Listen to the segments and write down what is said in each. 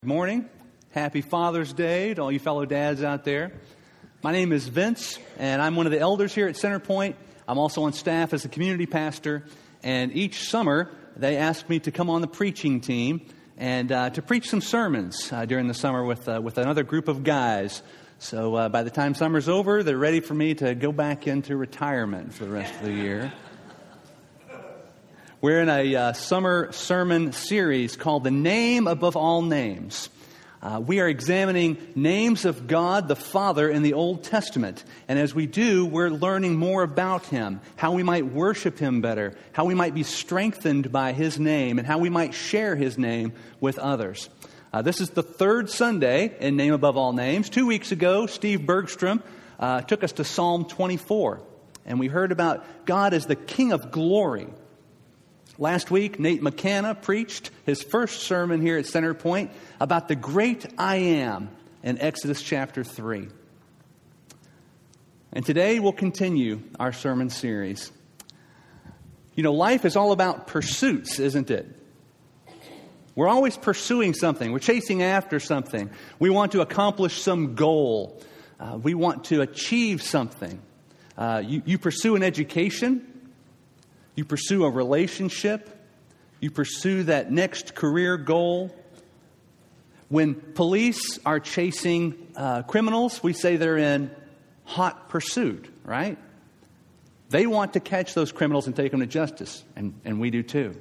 Good morning. Happy Father's Day to all you fellow dads out there. My name is Vince, and I'm one of the elders here at Centerpoint. I'm also on staff as a community pastor, and each summer they ask me to come on the preaching team and to preach some sermons during the summer with another group of guys. So by the time summer's over, they're ready for me to go back into retirement for the rest of the year. We're in a summer sermon series called The Name Above All Names. We are examining names of God the Father in the Old Testament. And as we do, we're learning more about Him, how we might worship Him better, how we might be strengthened by His name, and how we might share His name with others. This is the third Sunday in Name Above All Names. 2 weeks ago, Steve Bergstrom took us to Psalm 24. And we heard about God as the King of Glory. Last week, Nate McCanna preached his first sermon here at Centerpoint about the great I Am in Exodus chapter 3. And today we'll continue our sermon series. You know, life is all about pursuits, isn't it? We're always pursuing something. We're chasing after something. We want to accomplish some goal. We want to achieve something. You pursue an education. You pursue a relationship. You pursue that next career goal. When police are chasing criminals, we say they're in hot pursuit, right? They want to catch those criminals and take them to justice, and we do too.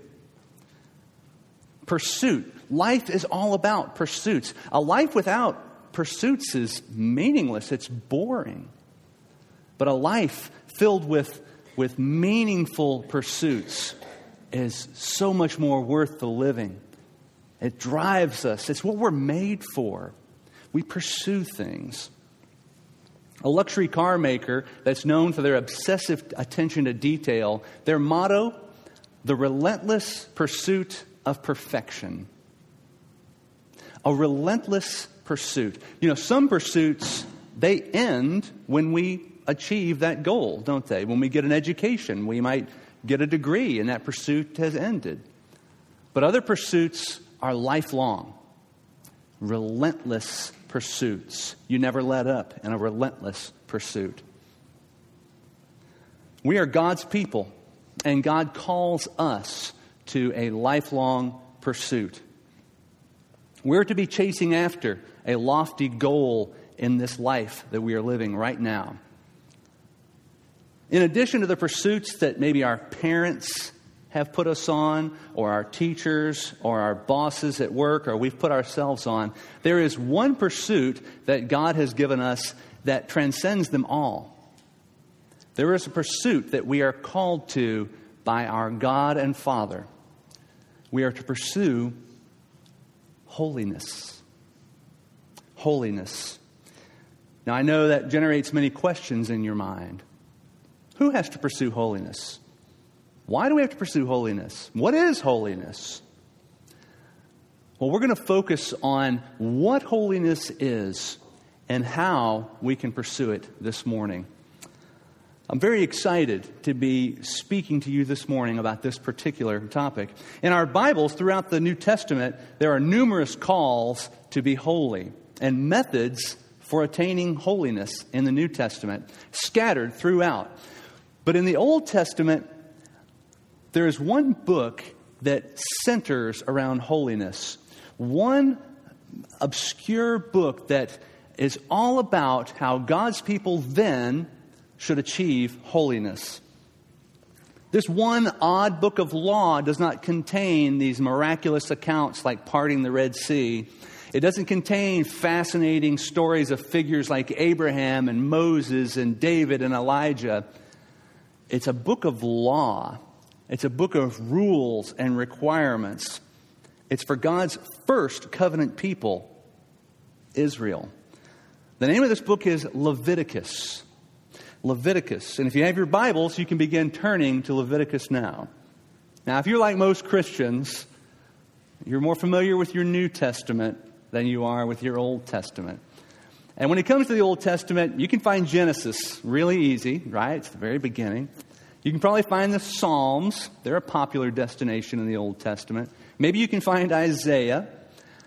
Pursuit. Life is all about pursuits. A life without pursuits is meaningless. It's boring. But a life filled with meaningful pursuits is so much more worth the living. It drives us. It's what we're made for. We pursue things. A luxury car maker that's known for their obsessive attention to detail, their motto, the relentless pursuit of perfection. A relentless pursuit. You know, some pursuits, they end when we achieve that goal, don't they? When we get an education, we might get a degree and that pursuit has ended. But other pursuits are lifelong, relentless pursuits. You never let up in a relentless pursuit. We are God's people, and God calls us to a lifelong pursuit. We're to be chasing after a lofty goal in this life that we are living right now. In addition to the pursuits that maybe our parents have put us on, or our teachers, or our bosses at work, or we've put ourselves on, there is one pursuit that God has given us that transcends them all. There is a pursuit that we are called to by our God and Father. We are to pursue holiness. Holiness. Now, I know that generates many questions in your mind. Who has to pursue holiness? Why do we have to pursue holiness? What is holiness? Well, we're going to focus on what holiness is and how we can pursue it this morning. I'm very excited to be speaking to you this morning about this particular topic. In our Bibles, throughout the New Testament, there are numerous calls to be holy and methods for attaining holiness in the New Testament, scattered throughout. But in the Old Testament, there is one book that centers around holiness. One obscure book that is all about how God's people then should achieve holiness. This one odd book of law does not contain these miraculous accounts like parting the Red Sea. It doesn't contain fascinating stories of figures like Abraham and Moses and David and Elijah. It's a book of law. It's a book of rules and requirements. It's for God's first covenant people, Israel. The name of this book is Leviticus. Leviticus. And if you have your Bibles, you can begin turning to Leviticus now. Now, if you're like most Christians, you're more familiar with your New Testament than you are with your Old Testament. And when it comes to the Old Testament, you can find Genesis really easy, right? It's the very beginning. You can probably find the Psalms. They're a popular destination in the Old Testament. Maybe you can find Isaiah.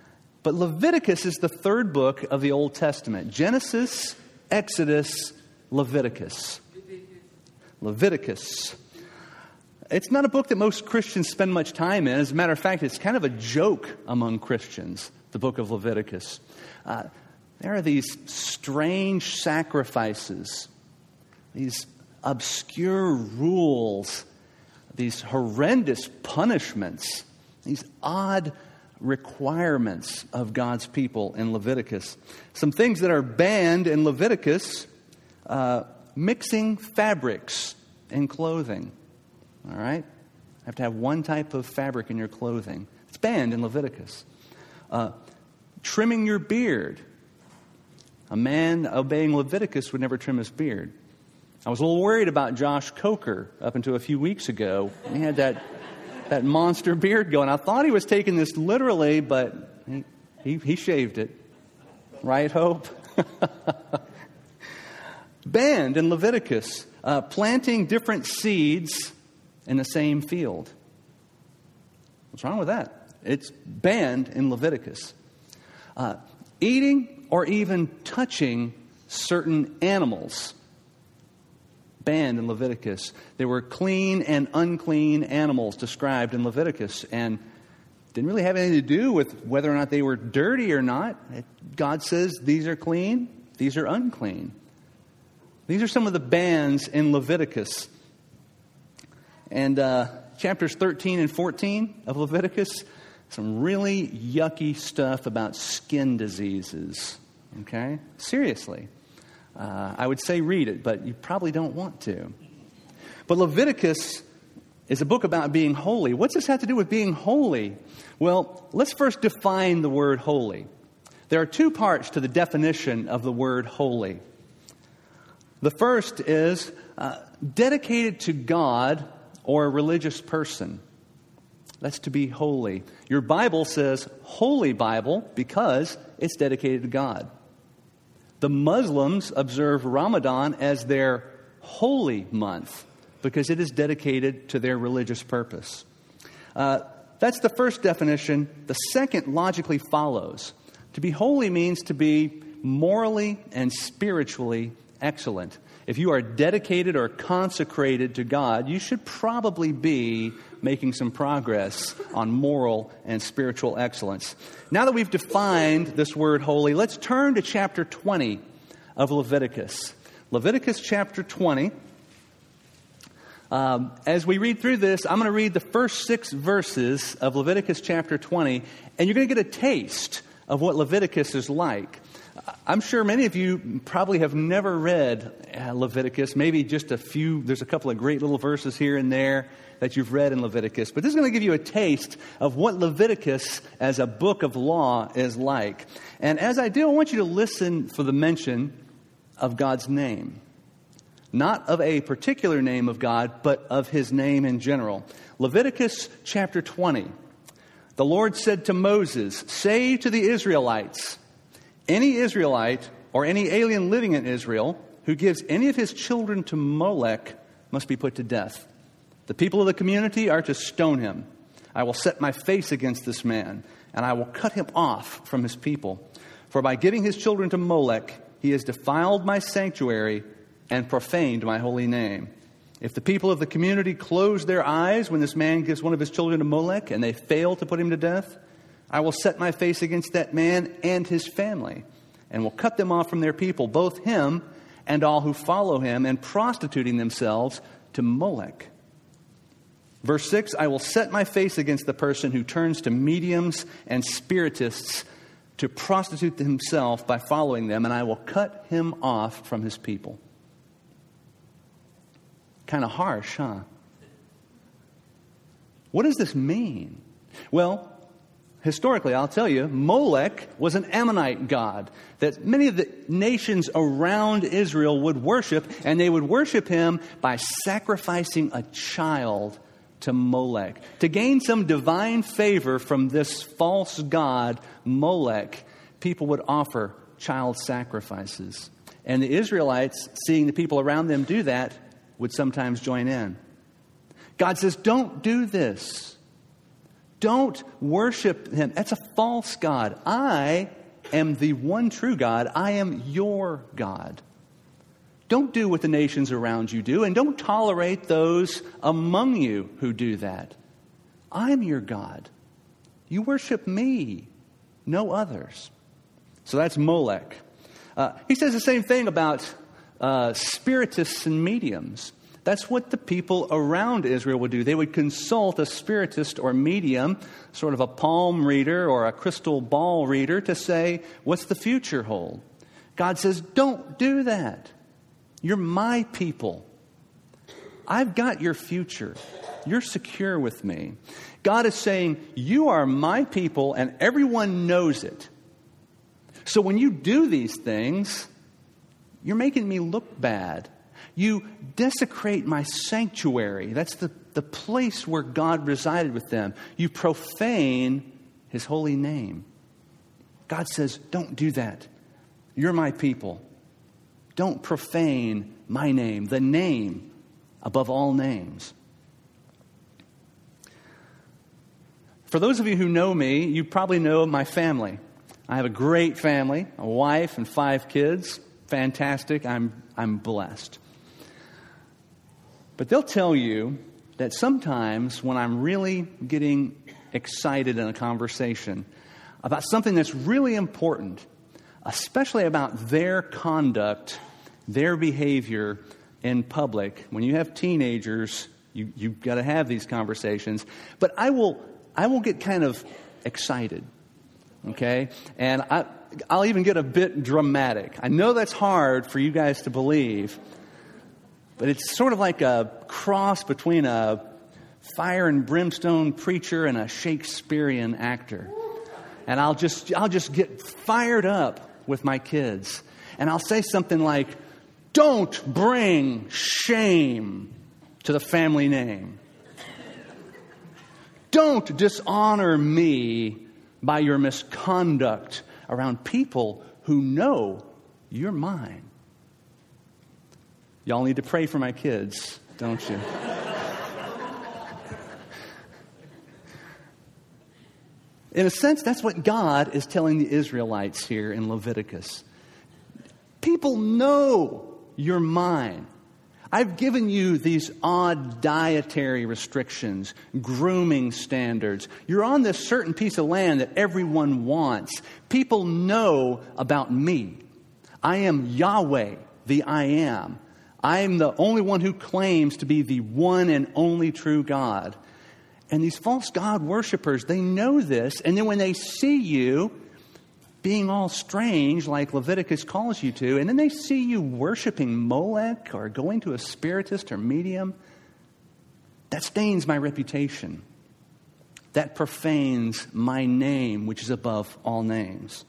But Leviticus is the third book of the Old Testament. Genesis, Exodus, Leviticus. Leviticus. It's not a book that most Christians spend much time in. As a matter of fact, it's kind of a joke among Christians, the book of Leviticus. There are these strange sacrifices, these obscure rules, these horrendous punishments, these odd requirements of God's people in Leviticus. Some things that are banned in Leviticus, mixing fabrics in clothing. All right? You have to have one type of fabric in your clothing. It's banned in Leviticus. Trimming your beard. A man obeying Leviticus would never trim his beard. I was a little worried about Josh Coker up until a few weeks ago. He had that monster beard going. I thought he was taking this literally, but he shaved it. Right, Hope? Banned in Leviticus. Planting different seeds in the same field. What's wrong with that? It's banned in Leviticus. Eating or even touching certain animals. Banned in Leviticus. There were clean and unclean animals described in Leviticus, and didn't really have anything to do with whether or not they were dirty or not. God says these are clean, these are unclean. These are some of the bans in Leviticus. And chapters 13 and 14 of Leviticus, some really yucky stuff about skin diseases. Okay? Seriously. I would say read it, but you probably don't want to. But Leviticus is a book about being holy. What's this have to do with being holy? Well, let's first define the word holy. There are two parts to the definition of the word holy. The first is dedicated to God or a religious person. That's to be holy. Your Bible says Holy Bible because it's dedicated to God. The Muslims observe Ramadan as their holy month because it is dedicated to their religious purpose. That's the first definition. The second logically follows. To be holy means to be morally and spiritually excellent. If you are dedicated or consecrated to God, you should probably be making some progress on moral and spiritual excellence. Now that we've defined this word holy, let's turn to chapter 20 of Leviticus. Leviticus chapter 20. As we read through this, I'm going to read the first 6 verses of Leviticus chapter 20, and you're going to get a taste of what Leviticus is like. I'm sure many of you probably have never read Leviticus, maybe just a few. There's a couple of great little verses here and there that you've read in Leviticus. But this is going to give you a taste of what Leviticus as a book of law is like. And as I do, I want you to listen for the mention of God's name. Not of a particular name of God, but of His name in general. Leviticus chapter 20. The Lord said to Moses, "Say to the Israelites, any Israelite or any alien living in Israel who gives any of his children to Molech must be put to death. The people of the community are to stone him. I will set my face against this man, and I will cut him off from his people. For by giving his children to Molech, he has defiled my sanctuary and profaned my holy name. If the people of the community close their eyes when this man gives one of his children to Molech and they fail to put him to death, I will set my face against that man and his family, and will cut them off from their people, both him and all who follow him, and prostituting themselves to Molech." Verse 6, "I will set my face against the person who turns to mediums and spiritists to prostitute himself by following them, and I will cut him off from his people." Kind of harsh, huh? What does this mean? Well, historically, I'll tell you, Molech was an Ammonite god that many of the nations around Israel would worship, and they would worship him by sacrificing a child to Molech. To gain some divine favor from this false god, Molech, people would offer child sacrifices. And the Israelites, seeing the people around them do that, would sometimes join in. God says, don't do this. Don't worship him. That's a false god. I am the one true God. I am your God. Don't do what the nations around you do, and don't tolerate those among you who do that. I'm your God. You worship me, no others. So that's Molech. He says the same thing about spiritists and mediums. That's what the people around Israel would do. They would consult a spiritist or medium, sort of a palm reader or a crystal ball reader, to say, what's the future hold? God says, don't do that. You're my people. I've got your future. You're secure with me. God is saying, you are my people and everyone knows it. So when you do these things, you're making me look bad. You desecrate my sanctuary. That's the place where God resided with them. You profane his holy name. God says, don't do that. You're my people. Don't profane my name, the name above all names. For those of you who know me, you probably know my family. I have a great family, a wife and 5 kids. Fantastic. I'm blessed. But they'll tell you that sometimes when I'm really getting excited in a conversation about something that's really important, especially about their conduct, their behavior in public, when you have teenagers, you've got to have these conversations. But I will get kind of excited, okay? And I'll even get a bit dramatic. I know that's hard for you guys to believe, but it's sort of like a cross between a fire and brimstone preacher and a Shakespearean actor. And I'll just get fired up with my kids. And I'll say something like, don't bring shame to the family name. Don't dishonor me by your misconduct around people who know you're mine. Y'all need to pray for my kids, don't you? In a sense, that's what God is telling the Israelites here in Leviticus. People know you're mine. I've given you these odd dietary restrictions, grooming standards. You're on this certain piece of land that everyone wants. People know about me. I am Yahweh, the I am. I am the only one who claims to be the one and only true God. And these false God worshipers, they know this. And then when they see you being all strange, like Leviticus calls you to, and then they see you worshiping Molech or going to a spiritist or medium, that stains my reputation. That profanes my name, which is above all names.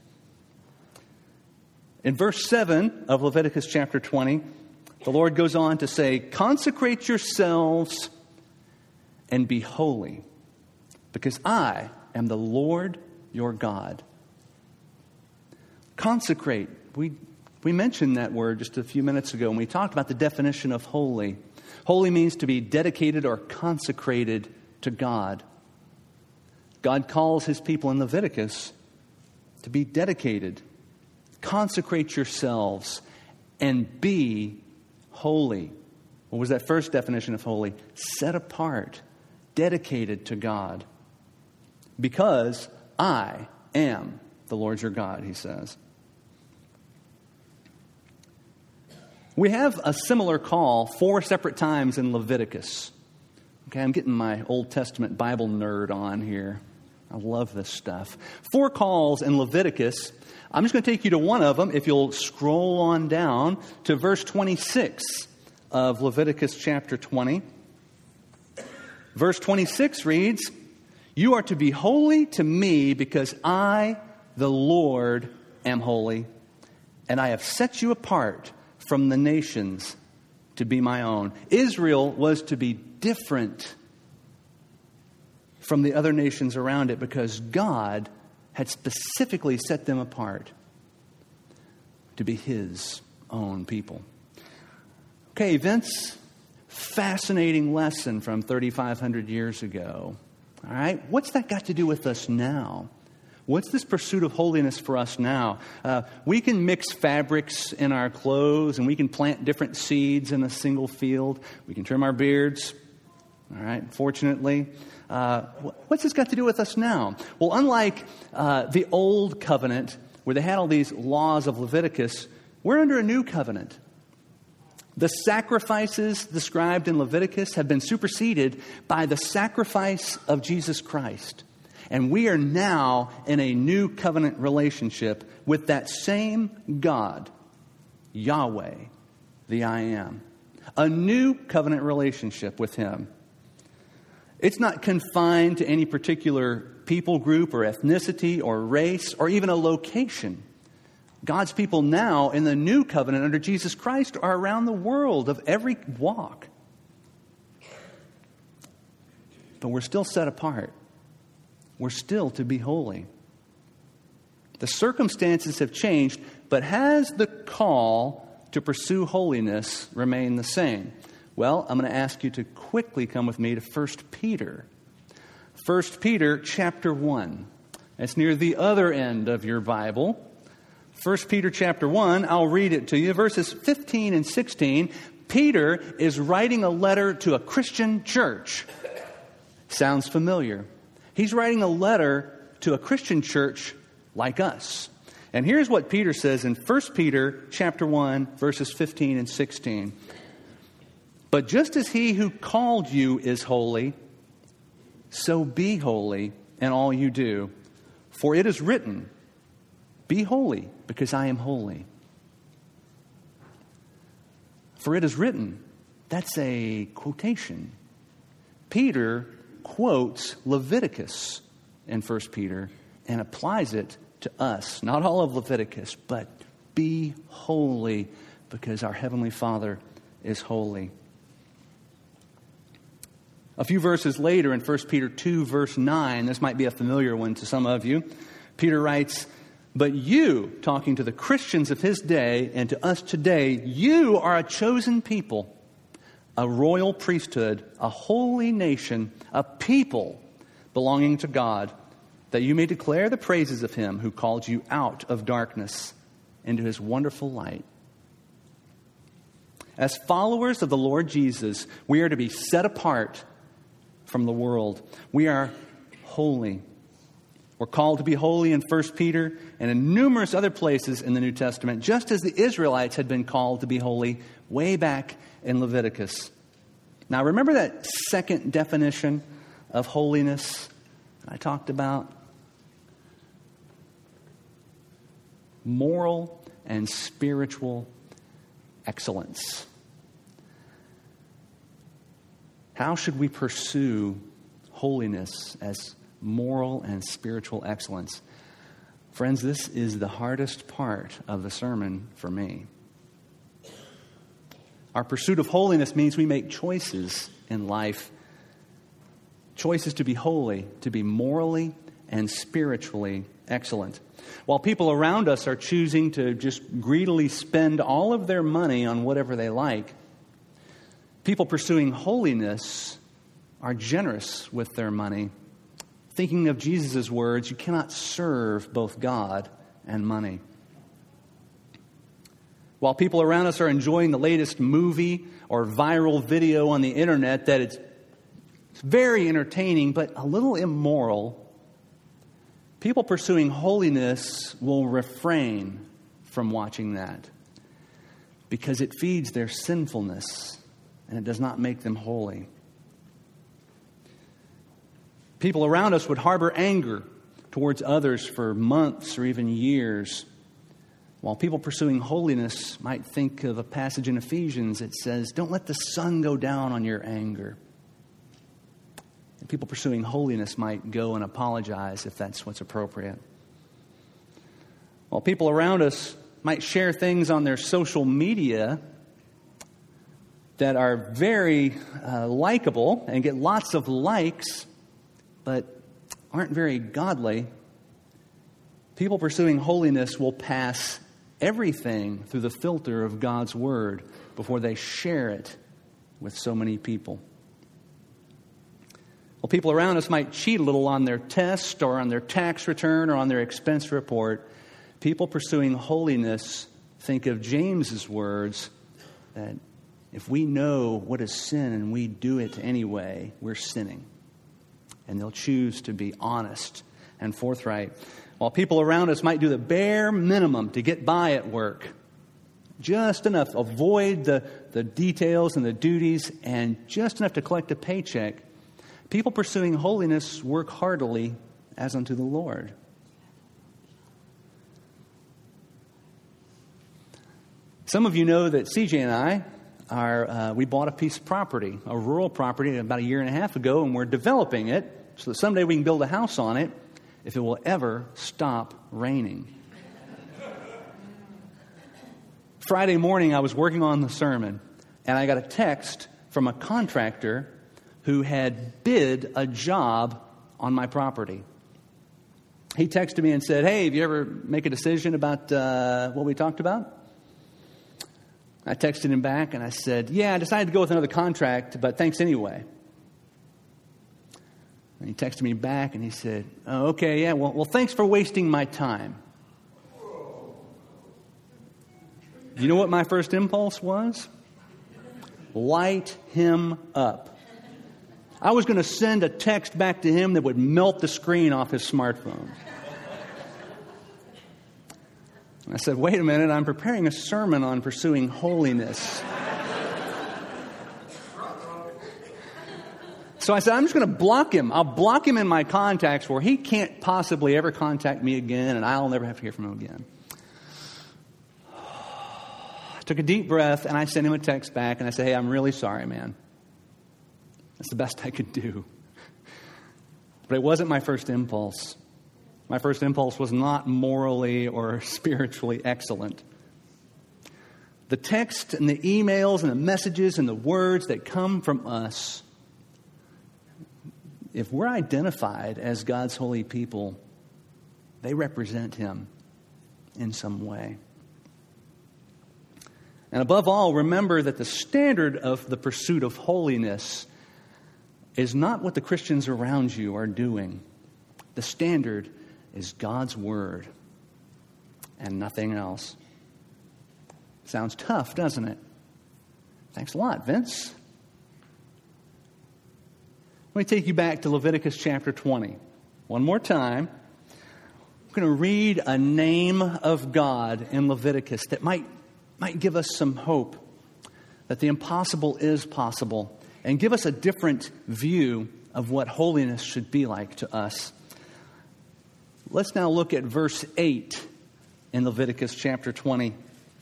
In verse 7 of Leviticus chapter 20, the Lord goes on to say, consecrate yourselves and be holy, because I am the Lord your God. Consecrate. We mentioned that word just a few minutes ago when we talked about the definition of holy. Holy means to be dedicated or consecrated to God. God calls his people in Leviticus to be dedicated. Consecrate yourselves and be holy. What was that first definition of holy? Set apart, dedicated to God. Because I am the Lord your God, he says. We have a similar call 4 separate times in Leviticus. Okay, I'm getting my Old Testament Bible nerd on here. I love this stuff. 4 calls in Leviticus. I'm just going to take you to one of them if you'll scroll on down to verse 26 of Leviticus chapter 20. Verse 26 reads, you are to be holy to me because I, the Lord, am holy, and I have set you apart from the nations to be my own. Israel was to be different from the other nations around it because God had specifically set them apart to be his own people. Okay, Vince, fascinating lesson from 3,500 years ago. All right? What's that got to do with us now? What's this pursuit of holiness for us now? We can mix fabrics in our clothes, and we can plant different seeds in a single field. We can trim our beards. All right, fortunately. What's this got to do with us now? Well, unlike the old covenant, where they had all these laws of Leviticus, we're under a new covenant. The sacrifices described in Leviticus have been superseded by the sacrifice of Jesus Christ. And we are now in a new covenant relationship with that same God, Yahweh, the I Am. A new covenant relationship with Him. It's not confined to any particular people group or ethnicity or race or even a location. God's people now in the new covenant under Jesus Christ are around the world of every walk. But we're still set apart. We're still to be holy. The circumstances have changed, but has the call to pursue holiness remained the same? Well, I'm going to ask you to quickly come with me to 1 Peter. 1 Peter chapter 1. It's near the other end of your Bible. 1 Peter chapter 1, I'll read it to you. Verses 15 and 16. Peter is writing a letter to a Christian church. Sounds familiar. He's writing a letter to a Christian church like us. And here's what Peter says in 1 Peter chapter 1, verses 15 and 16. But just as He who called you is holy, so be holy in all you do. For it is written, be holy, because I am holy. For it is written. That's a quotation. Peter quotes Leviticus in 1 Peter and applies it to us. Not all of Leviticus, but be holy because our Heavenly Father is holy. A few verses later in 1 Peter 2, verse 9, this might be a familiar one to some of you. Peter writes, but you, talking to the Christians of his day and to us today, you are a chosen people, a royal priesthood, a holy nation, a people belonging to God, that you may declare the praises of Him who called you out of darkness into His wonderful light. As followers of the Lord Jesus, we are to be set apart from the world. We are holy. We're called to be holy in 1 Peter and in numerous other places in the New Testament, just as the Israelites had been called to be holy way back in Leviticus. Now, remember that second definition of holiness I talked about? Moral and spiritual excellence. How should we pursue holiness as moral and spiritual excellence? Friends, this is the hardest part of the sermon for me. Our pursuit of holiness means we make choices in life. Choices to be holy, to be morally and spiritually excellent. While people around us are choosing to just greedily spend all of their money on whatever they like, people pursuing holiness are generous with their money. Thinking of Jesus' words, you cannot serve both God and money. While people around us are enjoying the latest movie or viral video on the internet that it's very entertaining but a little immoral, people pursuing holiness will refrain from watching that because it feeds their sinfulness and it does not make them holy. People around us would harbor anger towards others for months or even years, while people pursuing holiness might think of a passage in Ephesians that says, don't let the sun go down on your anger. And people pursuing holiness might go and apologize if that's what's appropriate. While people around us might share things on their social media that are very likable and get lots of likes, but aren't very godly, people pursuing holiness will pass everything through the filter of God's Word before they share it with so many people. Well, people around us might cheat a little on their test or on their tax return or on their expense report. People pursuing holiness think of James's words that if we know what is sin and we do it anyway, we're sinning. And they'll choose to be honest and forthright. While people around us might do the bare minimum to get by at work, just enough, avoid the details and the duties, and just enough to collect a paycheck, people pursuing holiness work heartily as unto the Lord. Some of you know that CJ and I we bought a piece of property, a rural property, about 1.5 years ago, and we're developing it so that someday we can build a house on it if it will ever stop raining. Friday morning, I was working on the sermon, and I got a text from a contractor who had bid a job on my property. He texted me and said, "Hey, have you ever make a decision about what we talked about?" I texted him back and I said, "Yeah, I decided to go with another contract, but thanks anyway." And he texted me back and he said, "Oh, okay, yeah, well, thanks for wasting my time." You know what my first impulse was? Light him up. I was going to send a text back to him that would melt the screen off his smartphone. I said, "Wait a minute, I'm preparing a sermon on pursuing holiness." So I said, "I'm just going to block him. I'll block him in my contacts where he can't possibly ever contact me again, and I'll never have to hear from him again." I took a deep breath, and I sent him a text back, and I said, "Hey, I'm really sorry, man. That's the best I could do." But it wasn't my first impulse. My first impulse was not morally or spiritually excellent. The text and the emails and the messages and the words that come from us, if we're identified as God's holy people, they represent Him in some way. And above all, remember that the standard of the pursuit of holiness is not what the Christians around you are doing. The standard is God's Word and nothing else. Sounds tough, doesn't it? Thanks a lot, Vince. Let me take you back to Leviticus chapter 20. One more time. I'm going to read a name of God in Leviticus that might give us some hope that the impossible is possible and give us a different view of what holiness should be like to us. Let's now look at verse 8 in Leviticus chapter 20.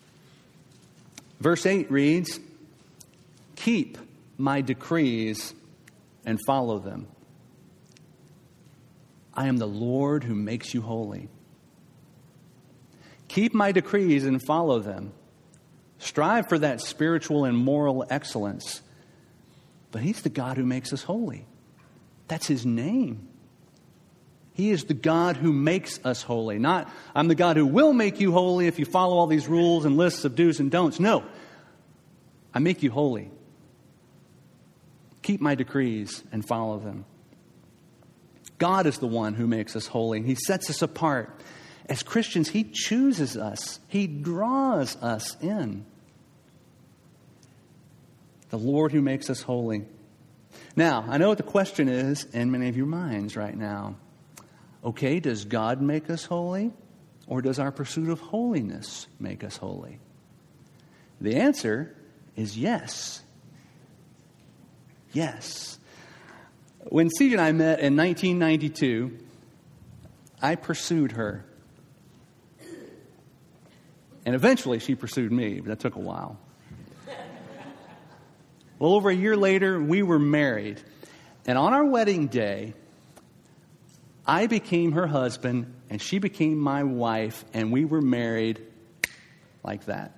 Verse 8 reads, "Keep my decrees and follow them. I am the Lord who makes you holy. Keep my decrees and follow them. Strive for that spiritual and moral excellence. But He's the God who makes us holy. That's His name. He is the God who makes us holy. Not, I'm the God who will make you holy if you follow all these rules and lists of do's and don'ts. No, I make you holy. Keep my decrees and follow them." God is the one who makes us holy. He sets us apart. As Christians, He chooses us. He draws us in. The Lord who makes us holy. Now, I know what the question is in many of your minds right now. Okay, does God make us holy? Or does our pursuit of holiness make us holy? The answer is yes. Yes. When CJ and I met in 1992, I pursued her. And eventually she pursued me, but that took a while. Well, over a year later, we were married. And on our wedding day, I became her husband and she became my wife, and we were married like that.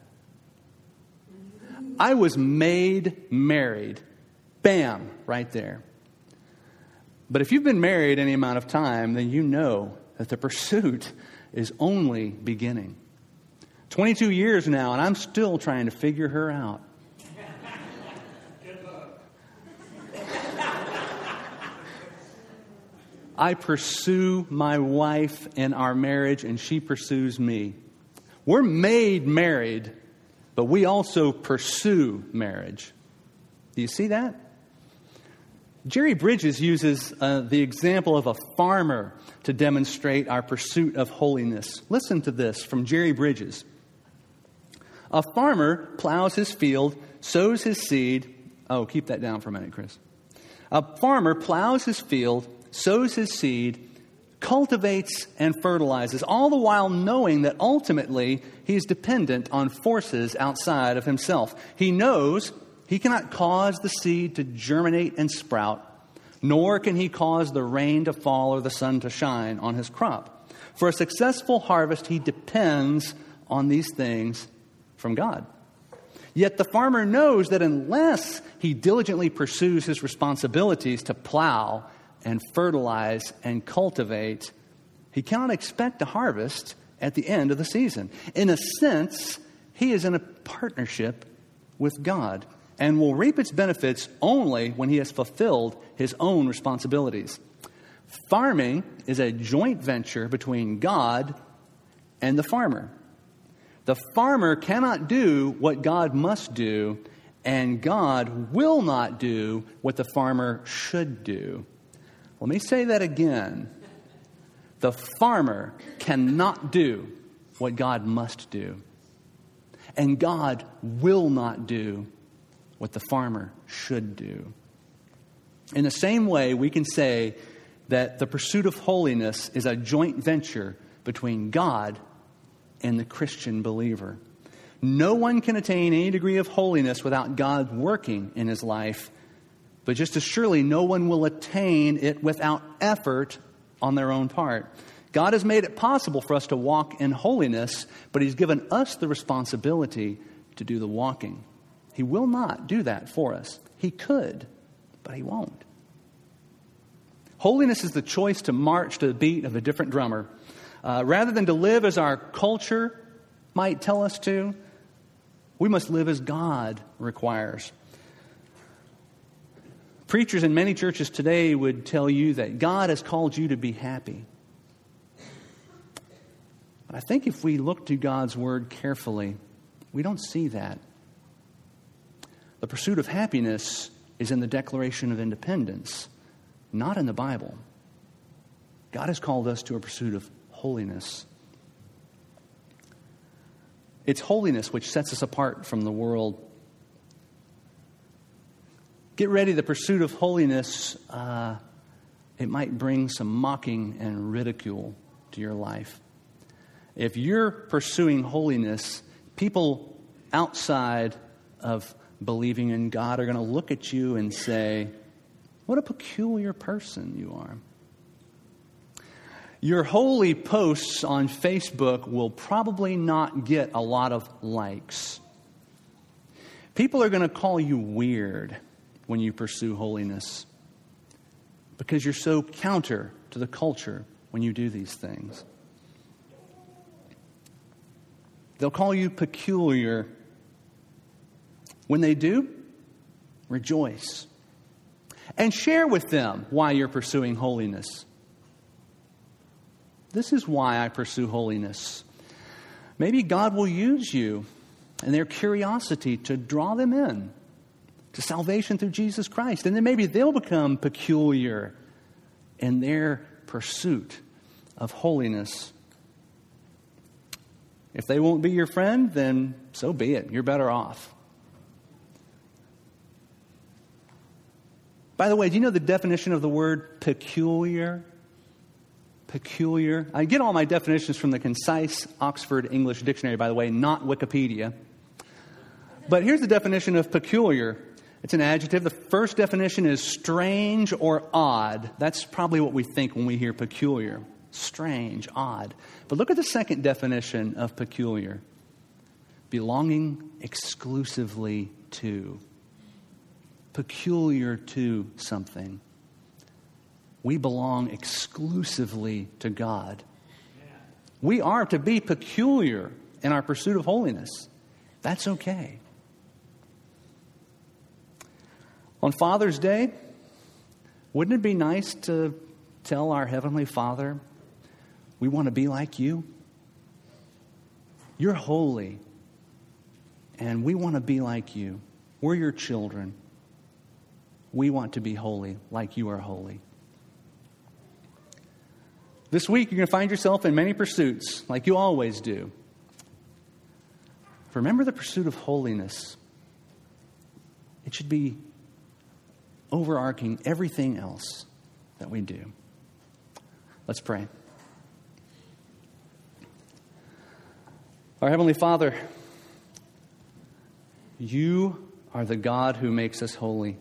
I was made married. Bam, right there. But if you've been married any amount of time, then you know that the pursuit is only beginning. 22 years now, and I'm still trying to figure her out. I pursue my wife in our marriage, and she pursues me. We're made married, but we also pursue marriage. Do you see that? Jerry Bridges uses the example of a farmer to demonstrate our pursuit of holiness. Listen to this from Jerry Bridges. A farmer plows his field, sows his seed. Oh, keep that down for a minute, Chris. A farmer plows his field, sows his seed, cultivates and fertilizes, all the while knowing that ultimately he is dependent on forces outside of himself. He knows he cannot cause the seed to germinate and sprout, nor can he cause the rain to fall or the sun to shine on his crop. For a successful harvest, he depends on these things from God. Yet the farmer knows that unless he diligently pursues his responsibilities to plow and fertilize and cultivate, he cannot expect a harvest at the end of the season. In a sense, he is in a partnership with God and will reap its benefits only when he has fulfilled his own responsibilities. Farming is a joint venture between God and the farmer. The farmer cannot do what God must do, and God will not do what the farmer should do. Let me say that again. The farmer cannot do what God must do, and God will not do what the farmer should do. In the same way, we can say that the pursuit of holiness is a joint venture between God and the Christian believer. No one can attain any degree of holiness without God working in his life, but just as surely no one will attain it without effort on their own part. God has made it possible for us to walk in holiness, but he's given us the responsibility to do the walking. He will not do that for us. He could, but he won't. Holiness is the choice to march to the beat of a different drummer. Rather than to live as our culture might tell us to, we must live as God requires. Preachers in many churches today would tell you that God has called you to be happy. But I think if we look to God's word carefully, we don't see that. The pursuit of happiness is in the Declaration of Independence, not in the Bible. God has called us to a pursuit of holiness. It's holiness which sets us apart from the world. Get ready, the pursuit of holiness, it might bring some mocking and ridicule to your life. If you're pursuing holiness, people outside of believing in God are going to look at you and say, what a peculiar person you are. Your holy posts on Facebook will probably not get a lot of likes. People are going to call you weird when you pursue holiness because you're so counter to the culture when you do these things. They'll call you peculiar. When they do, rejoice and share with them why you're pursuing holiness. This is why I pursue holiness. Maybe God will use you and their curiosity to draw them in to salvation through Jesus Christ. And then maybe they'll become peculiar in their pursuit of holiness. If they won't be your friend, then so be it. You're better off. By the way, do you know the definition of the word peculiar? Peculiar. I get all my definitions from the Concise Oxford English Dictionary, by the way, not Wikipedia. But here's the definition of peculiar. It's an adjective. The first definition is strange or odd. That's probably what we think when we hear peculiar. Strange, odd. But look at the second definition of peculiar. Belonging exclusively to. Peculiar to something. We belong exclusively to God. We are to be peculiar in our pursuit of holiness. That's okay. On Father's Day, wouldn't it be nice to tell our Heavenly Father, we want to be like you? You're holy, and we want to be like you. We're your children. We want to be holy like you are holy. This week, you're going to find yourself in many pursuits, like you always do. Remember the pursuit of holiness. It should be overarching everything else that we do. Let's pray. Our Heavenly Father, you are the God who makes us holy.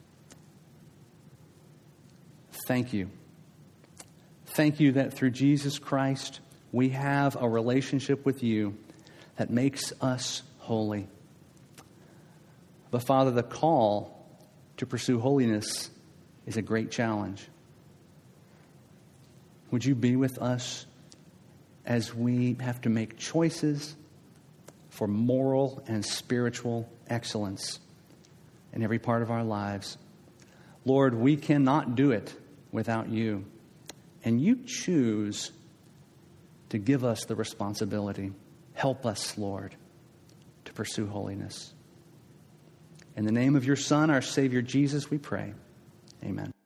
Thank you. Thank you that through Jesus Christ, we have a relationship with you that makes us holy. But Father, the call to pursue holiness is a great challenge. Would you be with us as we have to make choices for moral and spiritual excellence in every part of our lives? Lord, we cannot do it without you. And you choose to give us the responsibility. Help us, Lord, to pursue holiness. In the name of your Son, our Savior Jesus, we pray. Amen.